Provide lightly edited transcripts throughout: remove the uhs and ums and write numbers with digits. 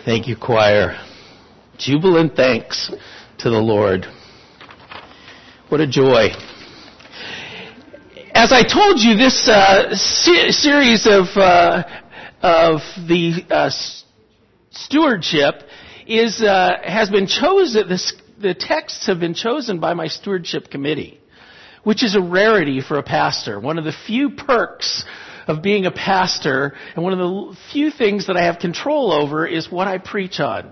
Thank you, choir. Jubilant thanks to the Lord. What a joy. As I told you, this series of the stewardship has been chosen. The texts have been chosen by my stewardship committee, which is a rarity for a pastor. One of the few perks of being a pastor, and one of the few things that I have control over, is what I preach on.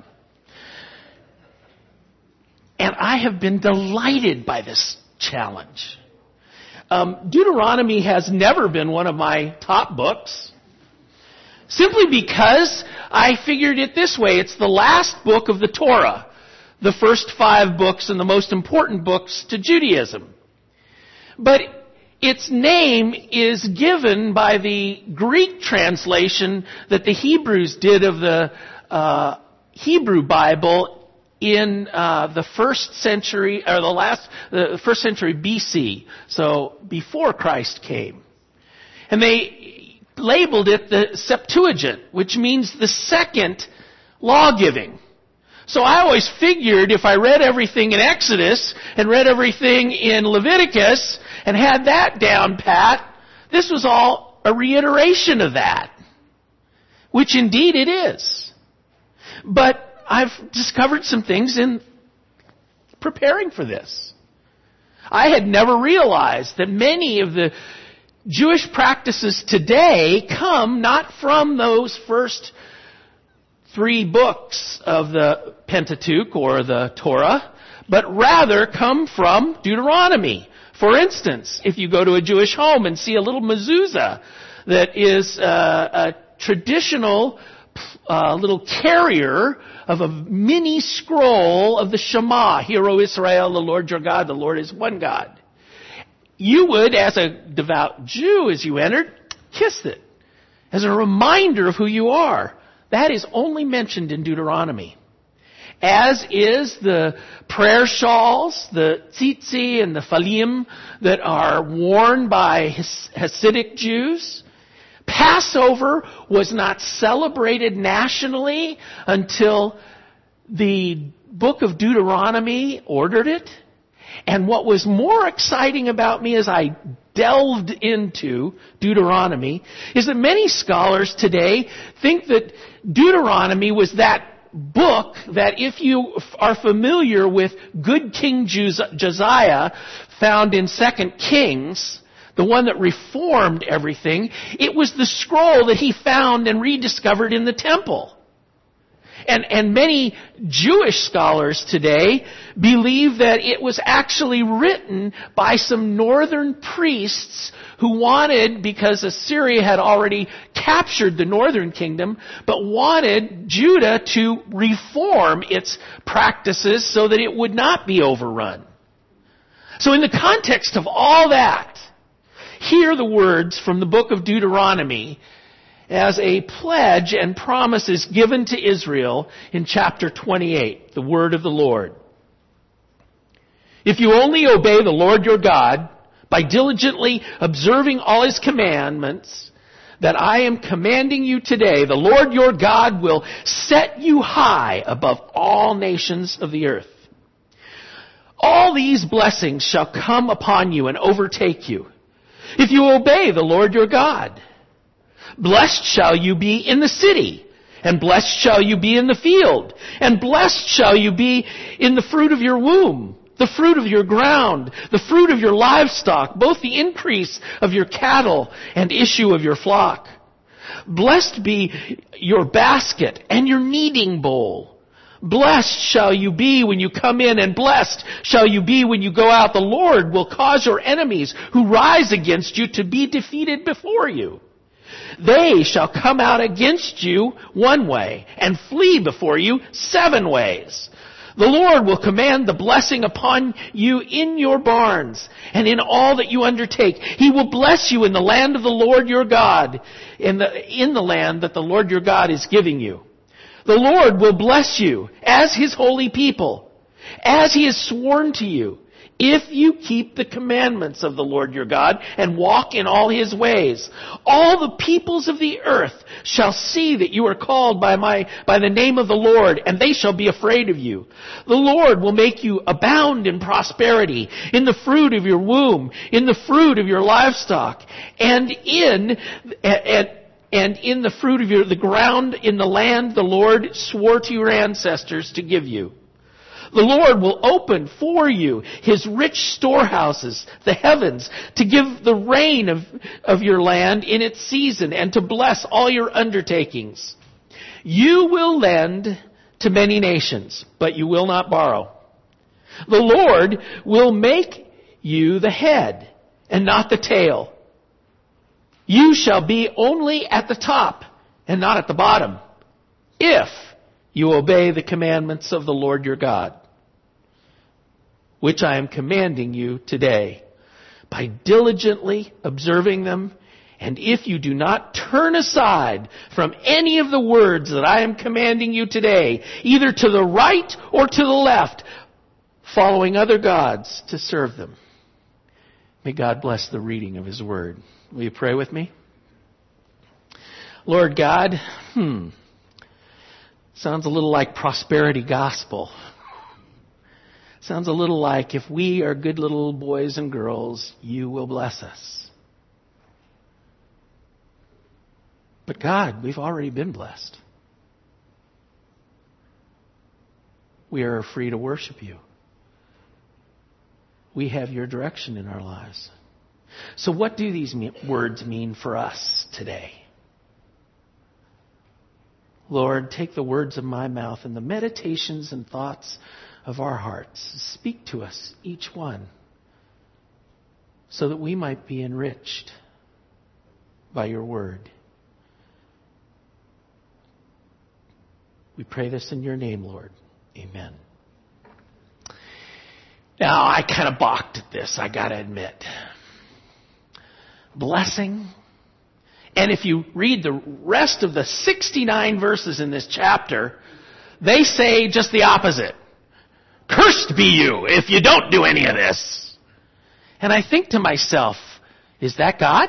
And I have been delighted by this challenge. Deuteronomy has never been one of my top books, simply because I figured it this way: it's the last book of the Torah, the first 5 books and the most important books to Judaism. But its name is given by the Greek translation that the Hebrews did of the Hebrew Bible in the first century, or the first century BC, so before Christ came. And they labeled it the Septuagint, which means the second law-giving. So I always figured if I read everything in Exodus and read everything in Leviticus and had that down pat, this was all a reiteration of that, which indeed it is. But I've discovered some things in preparing for this. I had never realized that many of the Jewish practices today come not from those first 3 books of the Pentateuch or the Torah, but rather come from Deuteronomy. For instance, if you go to a Jewish home and see a little mezuzah that is a traditional little carrier of a mini scroll of the Shema, Hear, O Israel, the Lord your God, the Lord is one God. You would, as a devout Jew, as you entered, kiss it as a reminder of who you are. That is only mentioned in Deuteronomy. As is the prayer shawls, the tzitzi and the falim that are worn by Hasidic Jews. Passover was not celebrated nationally until the book of Deuteronomy ordered it. And what was more exciting about me as I delved into Deuteronomy is that many scholars today think that Deuteronomy was that book that, if you are familiar with good King Josiah found in 2 Kings, the one that reformed everything, it was the scroll that he found and rediscovered in the temple. And many Jewish scholars today believe that it was actually written by some northern priests who wanted, because Assyria had already captured the northern kingdom, but wanted Judah to reform its practices so that it would not be overrun. So in the context of all that, hear the words from the book of Deuteronomy as a pledge and promises given to Israel in chapter 28, the word of the Lord. If you only obey the Lord your God by diligently observing all His commandments that I am commanding you today, the Lord your God will set you high above all nations of the earth. All these blessings shall come upon you and overtake you if you obey the Lord your God. Blessed shall you be in the city, and blessed shall you be in the field, and blessed shall you be in the fruit of your womb, the fruit of your ground, the fruit of your livestock, both the increase of your cattle and issue of your flock. Blessed be your basket and your kneading bowl. Blessed shall you be when you come in, and blessed shall you be when you go out. The Lord will cause your enemies who rise against you to be defeated before you. They shall come out against you 1 way and flee before you 7 ways. The Lord will command the blessing upon you in your barns and in all that you undertake. He will bless you in the land of the Lord your God, in the land that the Lord your God is giving you. The Lord will bless you as His holy people, as He has sworn to you, if you keep the commandments of the Lord your God and walk in all his ways. All the peoples of the earth shall see that you are called by the name of the Lord, and they shall be afraid of you. The Lord will make you abound in prosperity, in the fruit of your womb, in the fruit of your livestock, and in the fruit of the ground in the land the Lord swore to your ancestors to give you. The Lord will open for you his rich storehouses, the heavens, to give the rain of your land in its season and to bless all your undertakings. You will lend to many nations, but you will not borrow. The Lord will make you the head and not the tail. You shall be only at the top and not at the bottom, if you obey the commandments of the Lord your God, which I am commanding you today, by diligently observing them. And if you do not turn aside from any of the words that I am commanding you today, either to the right or to the left, following other gods to serve them. May God bless the reading of his word. Will you pray with me? Lord God, sounds a little like prosperity gospel. Sounds a little like, if we are good little boys and girls, you will bless us. But God, we've already been blessed. We are free to worship you. We have your direction in our lives. So what do these words mean for us today? Lord, take the words of my mouth and the meditations and thoughts of our hearts. Speak to us, each one, so that we might be enriched by your word. We pray this in your name, Lord. Amen. Now, I kind of balked at this, I got to admit. Blessing. And if you read the rest of the 69 verses in this chapter, they say just the opposite. Cursed be you if you don't do any of this. And I think to myself, is that God?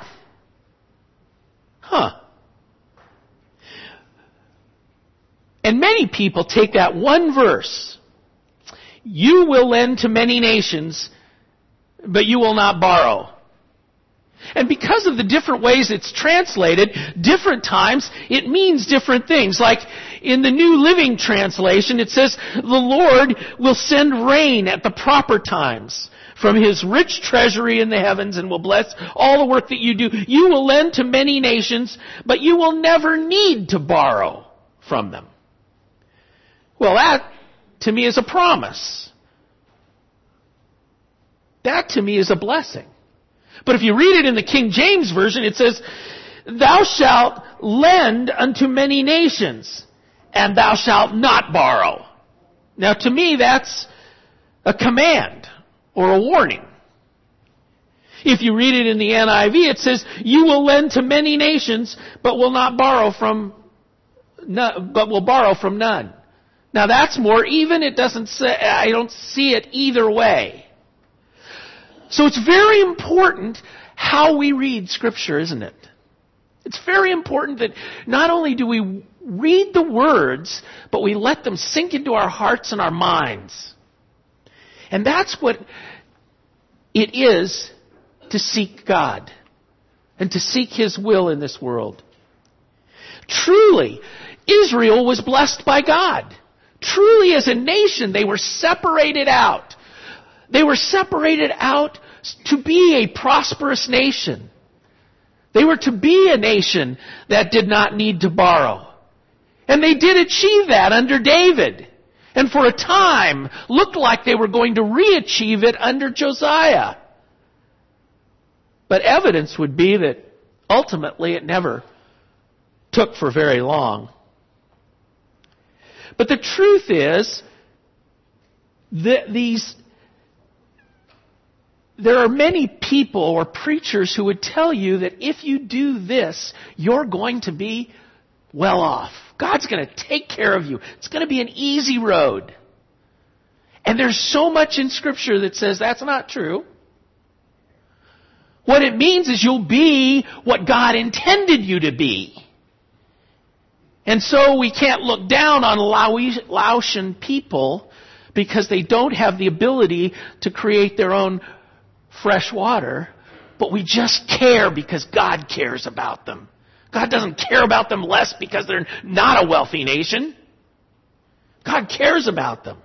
And many people take that one verse, you will lend to many nations, but you will not borrow. And because of the different ways it's translated, different times, it means different things. Like in the New Living Translation, it says, the Lord will send rain at the proper times from his rich treasury in the heavens and will bless all the work that you do. You will lend to many nations, but you will never need to borrow from them. Well, that to me is a promise. That to me is a blessing. But if you read it in the King James Version, it says, thou shalt lend unto many nations, and thou shalt not borrow. Now to me, that's a command or a warning. If you read it in the NIV, it says, you will lend to many nations, but will borrow from none. Now that's more even. It doesn't say, I don't see it either way. So it's very important how we read Scripture, isn't it? It's very important that not only do we read the words, but we let them sink into our hearts and our minds. And that's what it is to seek God and to seek his will in this world. Truly, Israel was blessed by God. Truly, as a nation, they were separated out. They were separated out to be a prosperous nation. They were to be a nation that did not need to borrow. And they did achieve that under David. And for a time, looked like they were going to re-achieve it under Josiah. But evidence would be that ultimately it never took for very long. But the truth is that there are many people or preachers who would tell you that if you do this, you're going to be well off. God's going to take care of you. It's going to be an easy road. And there's so much in Scripture that says that's not true. What it means is you'll be what God intended you to be. And so we can't look down on Laotian people because they don't have the ability to create their own fresh water, but we just care because God cares about them. God doesn't care about them less because they're not a wealthy nation. God cares about them.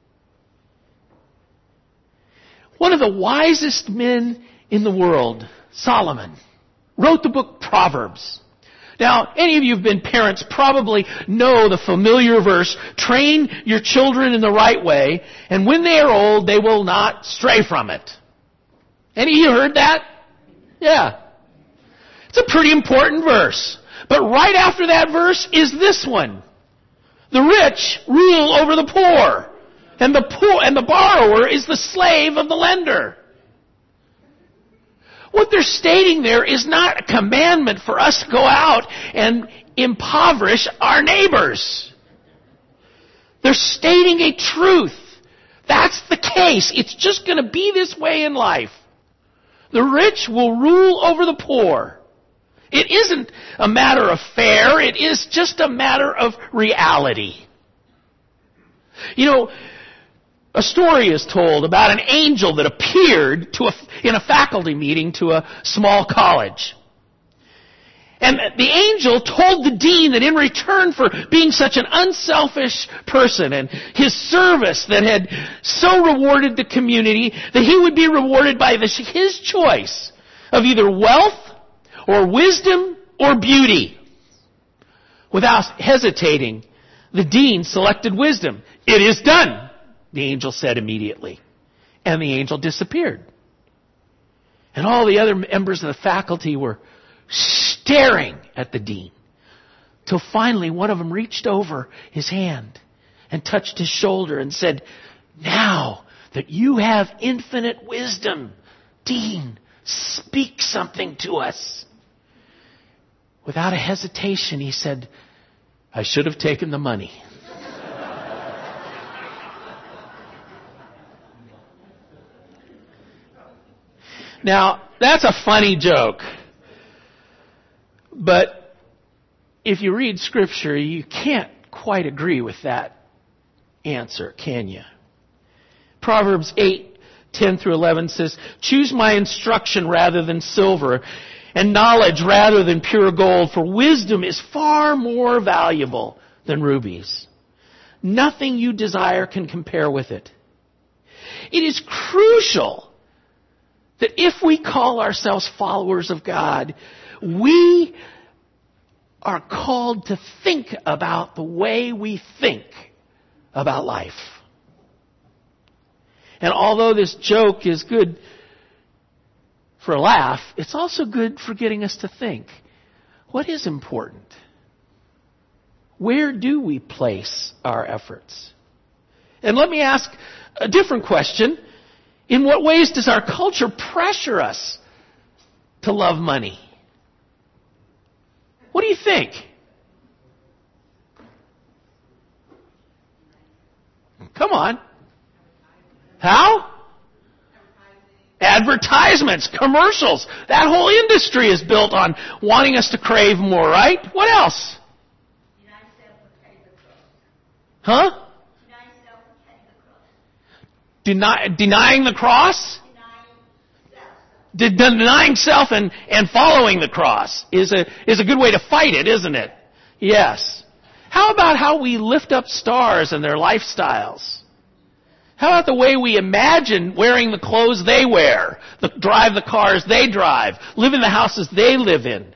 One of the wisest men in the world, Solomon, wrote the book Proverbs. Now, any of you who've been parents probably know the familiar verse, train your children in the right way, and when they are old, they will not stray from it. Any of you heard that? Yeah. It's a pretty important verse. But right after that verse is this one. The rich rule over the poor, and the borrower is the slave of the lender. What they're stating there is not a commandment for us to go out and impoverish our neighbors. They're stating a truth. That's the case. It's just going to be this way in life. The rich will rule over the poor. It isn't a matter of fair. It is just a matter of reality. You know, a story is told about an angel that appeared in a faculty meeting to a small college. And the angel told the dean that in return for being such an unselfish person and his service that had so rewarded the community, that he would be rewarded by his choice of either wealth or wisdom or beauty. Without hesitating, the dean selected wisdom. "It is done," the angel said immediately. And the angel disappeared. And all the other members of the faculty were staring at the dean. Till finally one of them reached over his hand and touched his shoulder and said, "Now that you have infinite wisdom, Dean, speak something to us." Without a hesitation, he said, "I should have taken the money." Now, that's a funny joke. But if you read Scripture, you can't quite agree with that answer, can you? Proverbs 8:10 through 11 says, "Choose my instruction rather than silver, and knowledge rather than pure gold, for wisdom is far more valuable than rubies. Nothing you desire can compare with it." It is crucial that if we call ourselves followers of God, we are called to think about the way we think about life. And although this joke is good for a laugh, it's also good for getting us to think. What is important? Where do we place our efforts? And let me ask a different question. In what ways does our culture pressure us to love money? What do you think? Come on. How? Advertisements, commercials. That whole industry is built on wanting us to crave more, right? What else? Huh? Denying the cross? Denying self and following the cross is a good way to fight it, isn't it? Yes. How about how we lift up stars and their lifestyles? How about the way we imagine wearing the clothes they wear, drive the cars they drive, live in the houses they live in?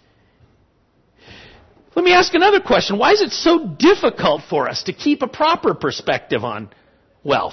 Let me ask another question. Why is it so difficult for us to keep a proper perspective on wealth?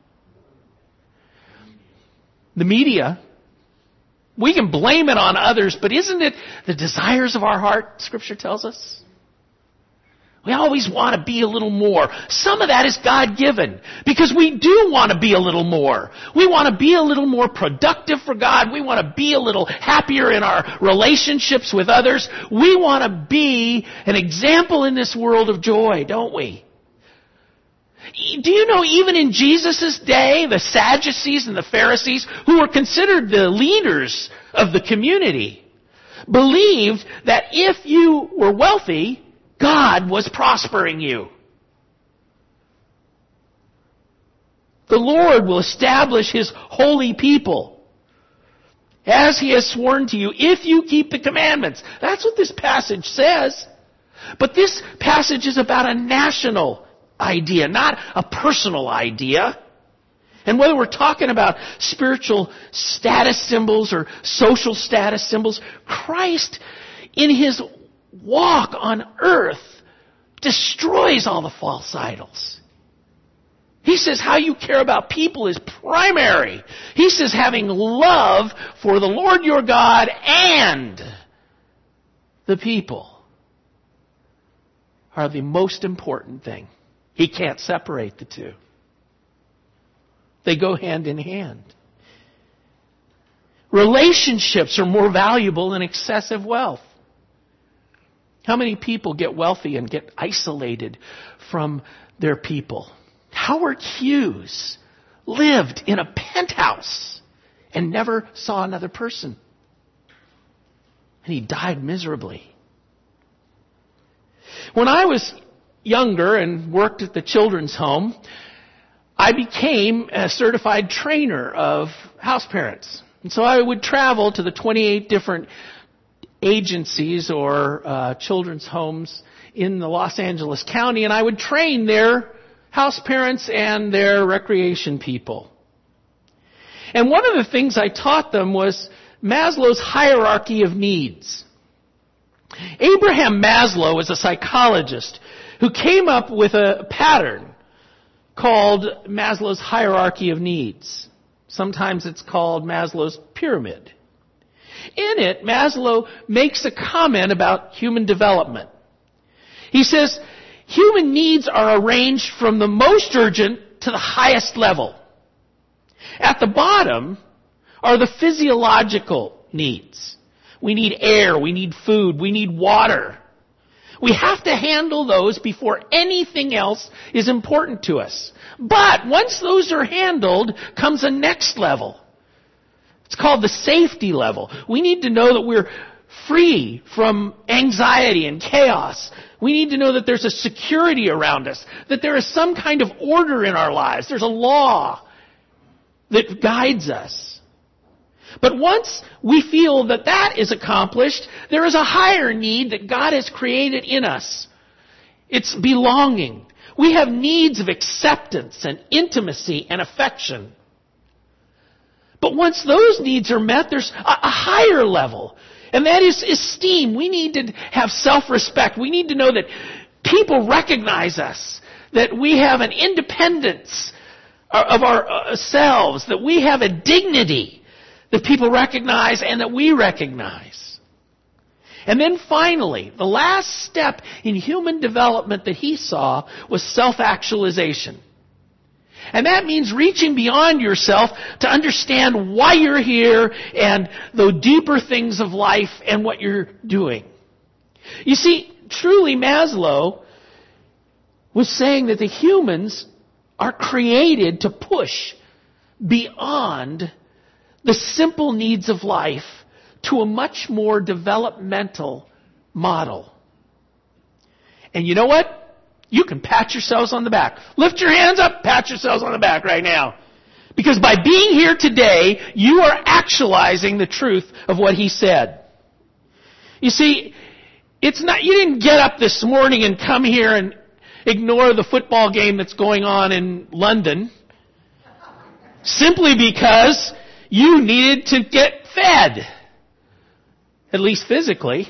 The media, we can blame it on others, but isn't it the desires of our heart, Scripture tells us? We always want to be a little more. Some of that is God-given, because we do want to be a little more. We want to be a little more productive for God. We want to be a little happier in our relationships with others. We want to be an example in this world of joy, don't we? Do you know even in Jesus' day, the Sadducees and the Pharisees, who were considered the leaders of the community, believed that if you were wealthy, God was prospering you. The Lord will establish His holy people, as He has sworn to you, if you keep the commandments. That's what this passage says. But this passage is about a national idea, not a personal idea. And whether we're talking about spiritual status symbols or social status symbols, Christ, in His walk on earth, destroys all the false idols. He says how you care about people is primary. He says having love for the Lord your God and the people are the most important thing. He can't separate the two. They go hand in hand. Relationships are more valuable than excessive wealth. How many people get wealthy and get isolated from their people? Howard Hughes lived in a penthouse and never saw another person. And he died miserably. When I was younger and worked at the children's home, I became a certified trainer of house parents. And so I would travel to the 28 different agencies or children's homes in the Los Angeles County, and I would train their house parents and their recreation people. And one of the things I taught them was Maslow's hierarchy of needs. Abraham Maslow was a psychologist who came up with a pattern called Maslow's hierarchy of needs. Sometimes it's called Maslow's pyramid. In it, Maslow makes a comment about human development. He says, human needs are arranged from the most urgent to the highest level. At the bottom are the physiological needs. We need air, we need food, we need water. We have to handle those before anything else is important to us. But once those are handled, comes a next level. It's called the safety level. We need to know that we're free from anxiety and chaos. We need to know that there's a security around us, that there is some kind of order in our lives. There's a law that guides us. But once we feel that that is accomplished, there is a higher need that God has created in us. It's belonging. We have needs of acceptance and intimacy and affection. But once those needs are met, there's a higher level. And that is esteem. We need to have self-respect. We need to know that people recognize us, that we have an independence of ourselves, that we have a dignity that people recognize and that we recognize. And then finally, the last step in human development that he saw was self-actualization. And that means reaching beyond yourself to understand why you're here and the deeper things of life and what you're doing. You see, truly Maslow was saying that the humans are created to push beyond the simple needs of life to a much more developmental model. And you know what? You can pat yourselves on the back. Lift your hands up, pat yourselves on the back right now. Because by being here today, you are actualizing the truth of what he said. You see, it's not, you didn't get up this morning and come here and ignore the football game that's going on in London simply because you needed to get fed. At least physically.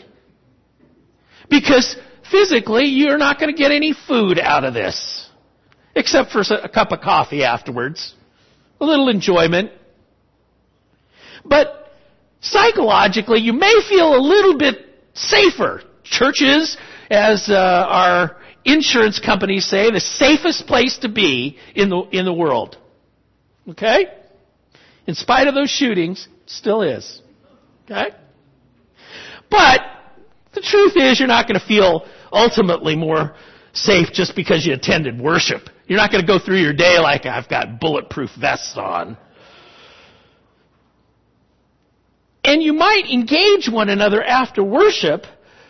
Because physically, you're not going to get any food out of this. Except for a cup of coffee afterwards. A little enjoyment. But psychologically, you may feel a little bit safer. Churches, as our insurance companies say, the safest place to be in the world. Okay? In spite of those shootings, it still is. Okay? But the truth is you're not going to feel ultimately more safe just because you attended worship. You're not going to go through your day like I've got bulletproof vests on. And you might engage one another after worship,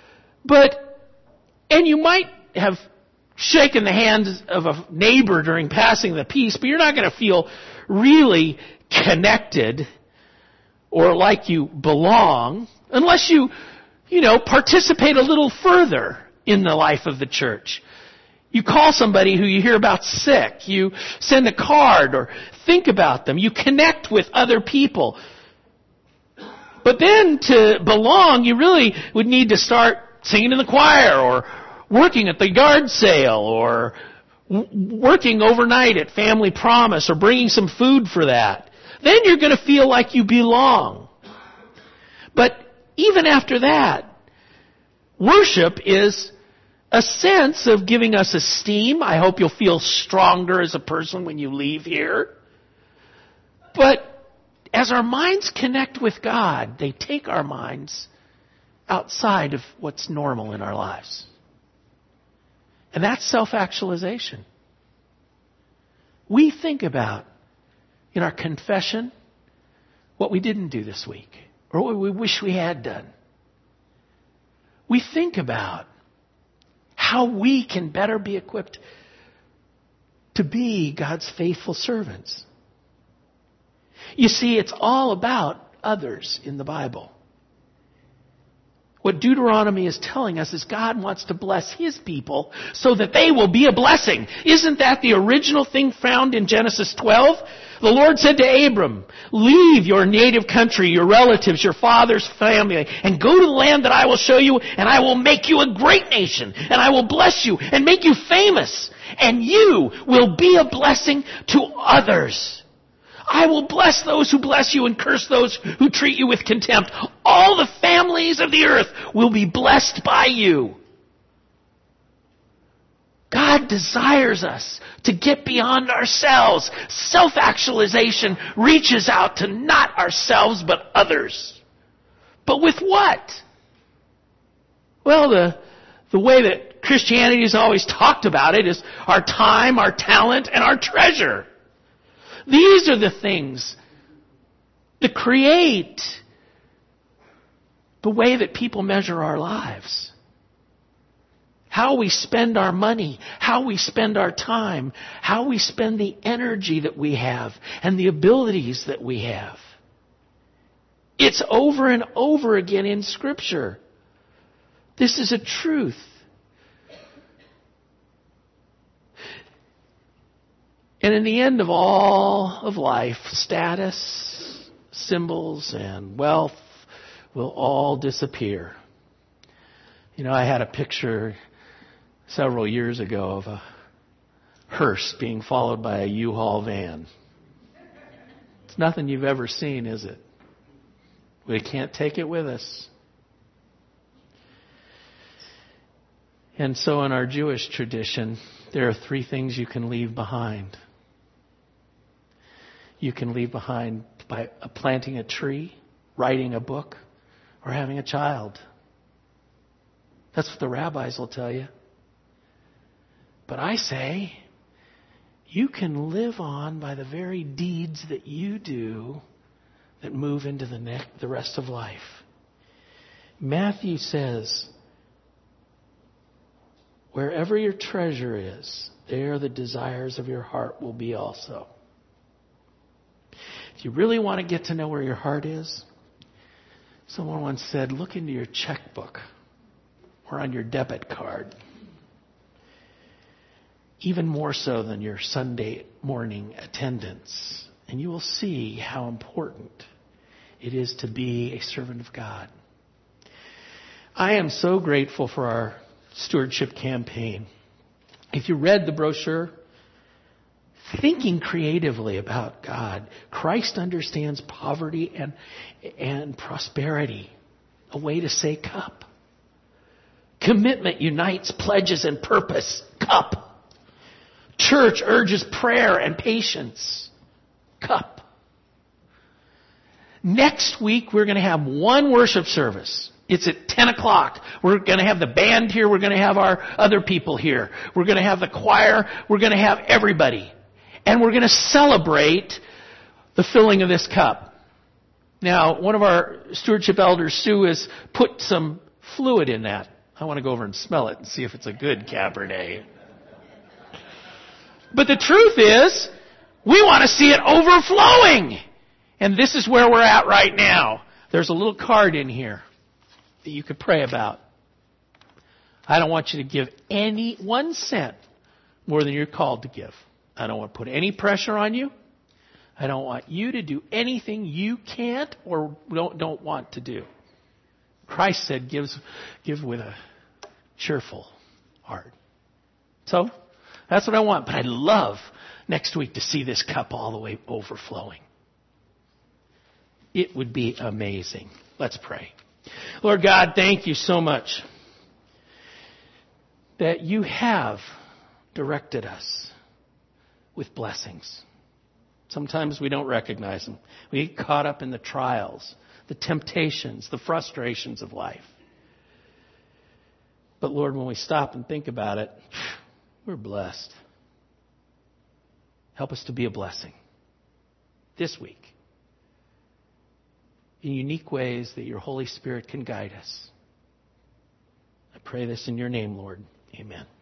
and you might have shaken the hand of a neighbor during passing the peace, but you're not going to feel really connected or like you belong unless you participate a little further in the life of the church. You call somebody who you hear about sick. You send a card or think about them. You connect with other people. But then to belong, you really would need to start singing in the choir or working at the yard sale or working overnight at Family Promise or bringing some food for that. Then you're going to feel like you belong. But even after that, worship is a sense of giving us esteem. I hope you'll feel stronger as a person when you leave here. But as our minds connect with God, they take our minds outside of what's normal in our lives. And that's self-actualization. We think about, in our confession, what we didn't do this week, or what we wish we had done. We think about how we can better be equipped to be God's faithful servants. You see, it's all about others in the Bible. What Deuteronomy is telling us is God wants to bless His people so that they will be a blessing. Isn't that the original thing found in Genesis 12? The Lord said to Abram, leave your native country, your relatives, your father's family, and go to the land that I will show you, and I will make you a great nation, and I will bless you and make you famous, and you will be a blessing to others. I will bless those who bless you and curse those who treat you with contempt. All the families of the earth will be blessed by you. God desires us to get beyond ourselves. Self-actualization reaches out to not ourselves but others. But with what? Well, the way that Christianity has always talked about it is our time, our talent, and our treasure. These are the things that create the way that people measure our lives. How we spend our money, how we spend our time, how we spend the energy that we have and the abilities that we have. It's over and over again in Scripture. This is a truth. And in the end of all of life, status, symbols, and wealth will all disappear. I had a picture several years ago of a hearse being followed by a U-Haul van. It's nothing you've ever seen, is it? We can't take it with us. And so in our Jewish tradition, there are 3 things you can leave behind. You can leave behind by planting a tree, writing a book, or having a child. That's what the rabbis will tell you. But I say, you can live on by the very deeds that you do that move into the rest of life. Matthew says, wherever your treasure is, there the desires of your heart will be also. If you really want to get to know where your heart is, someone once said, look into your checkbook or on your debit card. Even more so than your Sunday morning attendance. And you will see how important it is to be a servant of God. I am so grateful for our stewardship campaign. If you read the brochure, thinking creatively about God, Christ understands poverty and prosperity. A way to say cup. Commitment unites pledges and purpose. Cup. Church urges prayer and patience. Cup. Next week we're going to have one worship service It's at 10 o'clock. We're going to have the band here. We're going to have our other people here. We're going to have the choir. We're going to have everybody. And we're going to celebrate the filling of this cup. Now, one of our stewardship elders, Sue, has put some fluid in that. I want to go over and smell it and see if it's a good Cabernet. But the truth is, we want to see it overflowing. And this is where we're at right now. There's a little card in here that you could pray about. I don't want you to give any 1 cent more than you're called to give. I don't want to put any pressure on you. I don't want you to do anything you can't or don't want to do. Christ said, give with a cheerful heart. So, that's what I want. But I'd love next week to see this cup all the way overflowing. It would be amazing. Let's pray. Lord God, thank you so much that you have directed us with blessings. Sometimes we don't recognize them. We get caught up in the trials, the temptations, the frustrations of life. But Lord, when we stop and think about it, we're blessed. Help us to be a blessing this week in unique ways that your Holy Spirit can guide us. I pray this in your name, Lord. Amen.